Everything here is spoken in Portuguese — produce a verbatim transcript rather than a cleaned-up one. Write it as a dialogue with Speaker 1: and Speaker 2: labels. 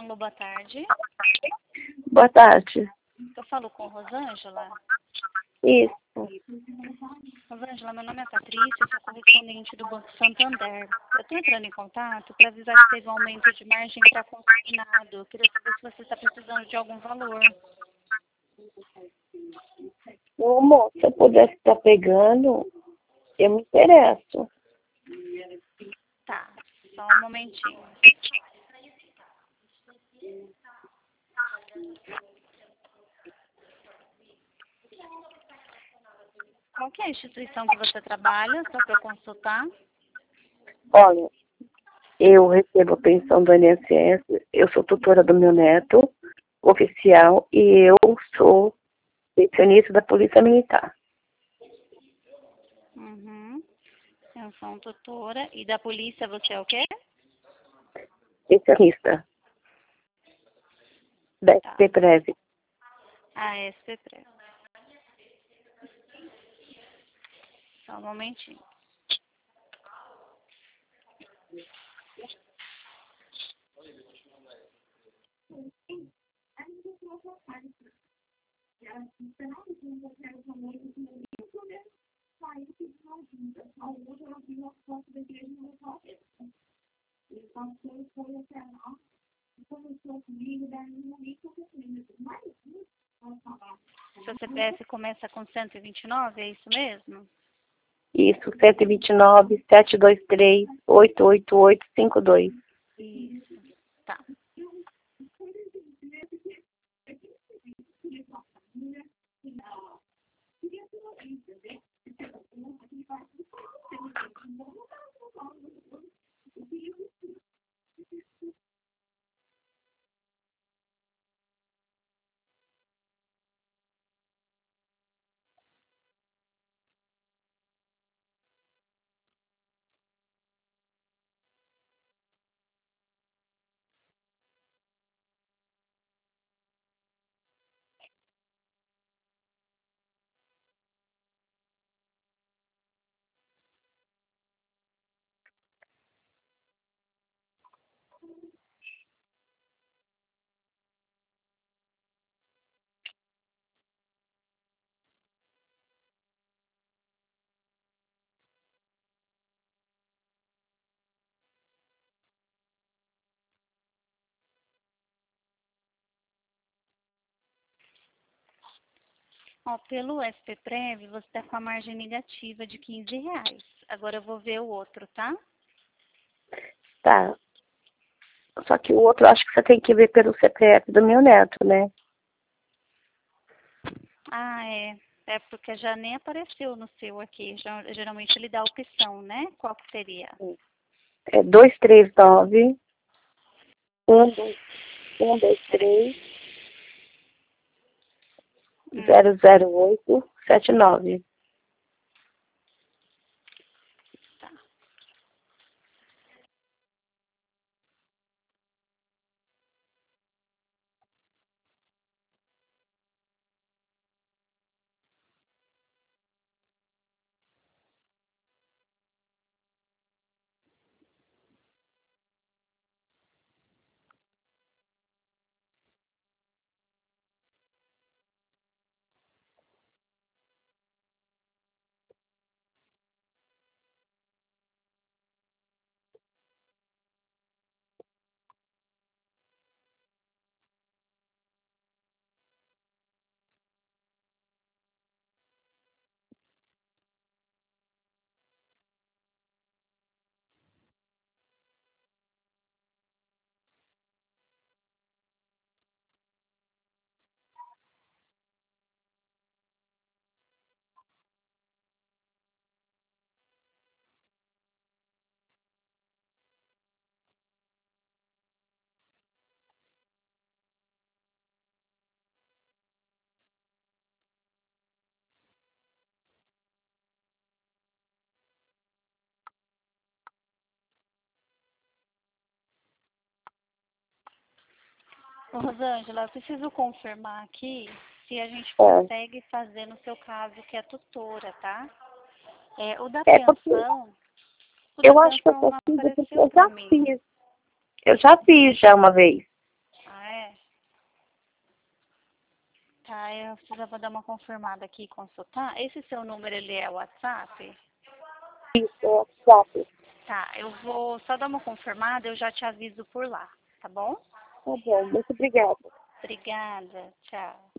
Speaker 1: Alô, boa tarde.
Speaker 2: Boa tarde.
Speaker 1: Eu falo com Rosângela.
Speaker 2: Isso.
Speaker 1: Rosângela, meu nome é Patrícia, eu sou correspondente do Banco Santander. Eu estou entrando em contato para avisar que teve um aumento de margem para consignado. Eu queria saber se você está precisando de algum valor.
Speaker 2: Ô, moço, se eu pudesse estar pegando, eu me interesso.
Speaker 1: Tá, só um momentinho. Qual que é a instituição que você trabalha, só para eu consultar?
Speaker 2: Olha, eu recebo a pensão do I N S S, eu sou tutora do meu neto, oficial, e eu sou pensionista da Polícia Militar.
Speaker 1: Uhum. Pensão tutora. E da polícia você é o quê?
Speaker 2: Pensionista. Da
Speaker 1: Tá.
Speaker 2: S P Prev.
Speaker 1: A S P Prev. Só um momentinho. Seu C P F começa com cento e vinte e nove, é isso mesmo?
Speaker 2: Isso, cento e vinte e nove, sete dois três, oito oito oito cinco dois.
Speaker 1: Isso. Tá. Ó, pelo S P Prev, você está com a margem negativa de quinze reais. Agora eu vou ver o outro, tá?
Speaker 2: Tá. Só que o outro, acho que você tem que ver pelo C P F do meu neto, né?
Speaker 1: Ah, é. É porque já nem apareceu no seu aqui. Já, geralmente ele dá a opção, né? Qual que seria?
Speaker 2: É dois três nove, um dois três,
Speaker 1: Hum.
Speaker 2: zero zero oito sete nove.
Speaker 1: Tá. Ô, Rosângela, eu preciso confirmar aqui se a gente
Speaker 2: É,
Speaker 1: consegue fazer no seu caso, que é tutora, tá? É, o da
Speaker 2: é porque
Speaker 1: pensão, o da
Speaker 2: eu acho que eu
Speaker 1: pensão
Speaker 2: só
Speaker 1: não
Speaker 2: fiz porque
Speaker 1: apareceu
Speaker 2: eu
Speaker 1: para
Speaker 2: já
Speaker 1: mim.
Speaker 2: fiz. Eu já fiz já uma vez.
Speaker 1: Tá, eu precisava dar uma confirmada aqui e consultar. Esse seu número, ele é WhatsApp?
Speaker 2: Isso, é WhatsApp.
Speaker 1: Tá, eu vou só dar uma confirmada, eu já te aviso por lá, tá bom?
Speaker 2: Tá bom, muito obrigada.
Speaker 1: Obrigada, tchau.